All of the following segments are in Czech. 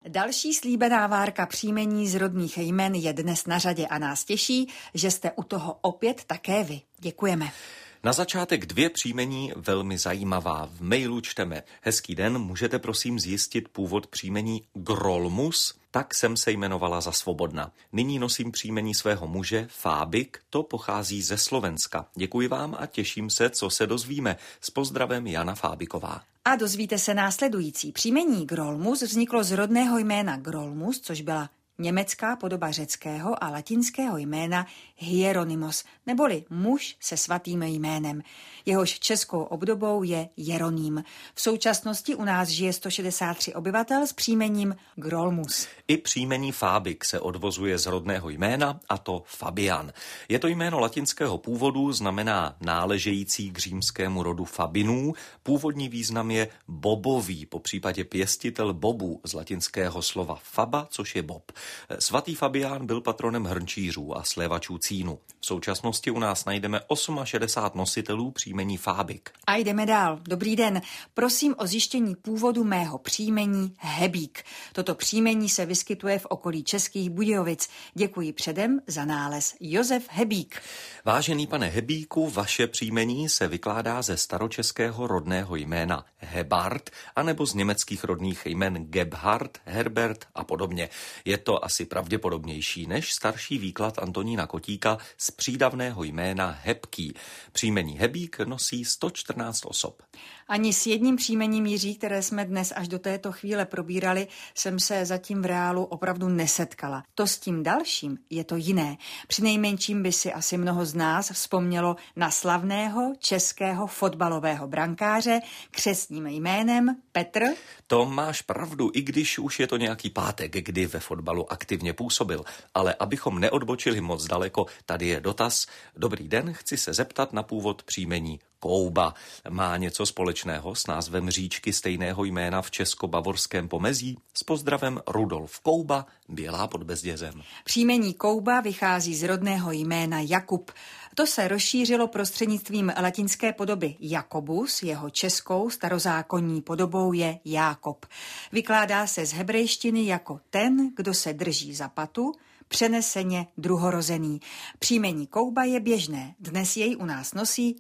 Další slíbená várka příjmení z rodných jmen je dnes na řadě a nás těší, že jste u toho opět také vy. Děkujeme. Na začátek 2 příjmení velmi zajímavá. V mailu čteme: Hezký den, můžete prosím zjistit původ příjmení Grolmus? Tak jsem se jmenovala za Svobodna. Nyní nosím příjmení svého muže Fábik, to pochází ze Slovenska. Děkuji vám a těším se, co se dozvíme. S pozdravem Jana Fábiková. A dozvíte se následující. Příjmení Grolmus vzniklo z rodného jména Grolmus, což byla německá podoba řeckého a latinského jména Hieronymos, neboli muž se svatým jménem. Jehož českou obdobou je Jeroným. V současnosti u nás žije 163 obyvatel s příjmením Grolmus. I příjmení Fábik se odvozuje z rodného jména, a to Fabian. Je to jméno latinského původu, znamená náležející k římskému rodu Fabinů. Původní význam je bobový, po případě pěstitel bobů z latinského slova faba, což je bob. Svatý Fabián byl patronem hrnčířů a slévačů cínu. V současnosti u nás najdeme 68 nositelů příjmení Fábik. A jdeme dál. Dobrý den. Prosím o zjištění původu mého příjmení Hebík. Toto příjmení se vyskytuje v okolí Českých Budějovic. Děkuji předem za nález. Josef Hebík. Vážený pane Hebíku, vaše příjmení se vykládá ze staročeského rodného jména Hebart anebo z německých rodných jmen Gebhard, Herbert a podobně. Je to asi pravděpodobnější než starší výklad Antonína Kotíka z přídavného jména Hebký. Příjmení Hebík nosí 114 osob. Ani s jedním příjmením Jiří, které jsme dnes až do této chvíle probírali, jsem se zatím v reálu opravdu nesetkala. To s tím dalším je to jiné. Přinejmenším by si asi mnoho z nás vzpomnělo na slavného českého fotbalového brankáře křestním jménem Petr. To máš pravdu, i když už je to nějaký pátek, kdy ve fotbalu aktivně působil. Ale abychom neodbočili moc daleko, tady je dotaz. Dobrý den, chci se zeptat na původ příjmení Kouba. Má něco společného s názvem říčky stejného jména v česko-bavorském pomezí? S pozdravem Rudolf Kouba, Bělá pod Bezdězem. Příjmení Kouba vychází z rodného jména Jakub. To se rozšířilo prostřednictvím latinské podoby Jakobus, jeho českou starozákonní podobou je Jákob. Vykládá se z hebrejštiny jako ten, kdo se drží za patu, přeneseně druhorozený. Příjmení Kouba je běžné. Dnes jej u nás nosí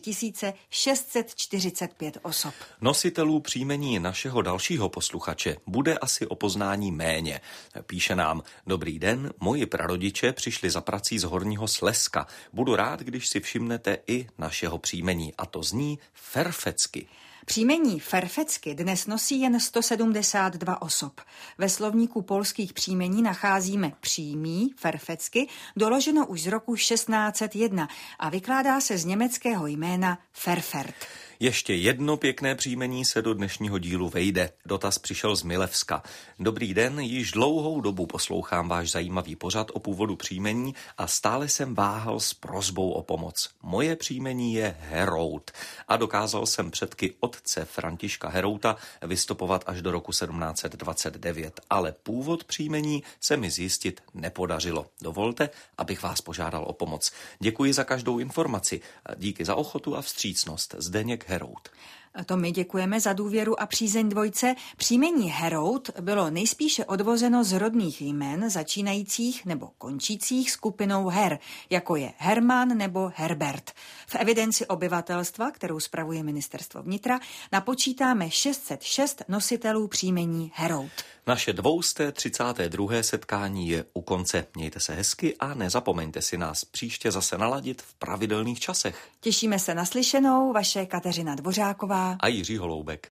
4645 osob. Nositelů příjmení našeho dalšího posluchače bude asi o poznání méně. Píše nám: Dobrý den, moji prarodiče přišli za prací z Horního Slezska. Budu rád, když si všimnete i našeho příjmení, a to zní Ferfecky. Příjmení Ferfecky dnes nosí jen 172 osob. Ve slovníku polských příjmení nacházíme přímý Ferfecky, doloženo už z roku 1601 a vykládá se z německého jména Ferfert. Ještě jedno pěkné příjmení se do dnešního dílu vejde. Dotaz přišel z Milevska. Dobrý den, již dlouhou dobu poslouchám váš zajímavý pořad o původu příjmení a stále jsem váhal s prosbou o pomoc. Moje příjmení je Herout a dokázal jsem předky otce Františka Herouta vystopovat až do roku 1729, ale původ příjmení se mi zjistit nepodařilo. Dovolte, abych vás požádal o pomoc. Děkuji za každou informaci. Díky za ochotu a vstřícnost. Zdeněk Herout. To my děkujeme za důvěru a přízeň dvojce. Příjmení Herout bylo nejspíše odvozeno z rodných jmen začínajících nebo končících skupinou her, jako je Herman nebo Herbert. V evidenci obyvatelstva, kterou spravuje Ministerstvo vnitra, napočítáme 606 nositelů příjmení Herout. Naše 232. setkání je u konce. Mějte se hezky a nezapomeňte si nás příště zase naladit v pravidelných časech. Těšíme se na slyšenou, vaše Kateřina Dvořáková a Jiří Holoubek.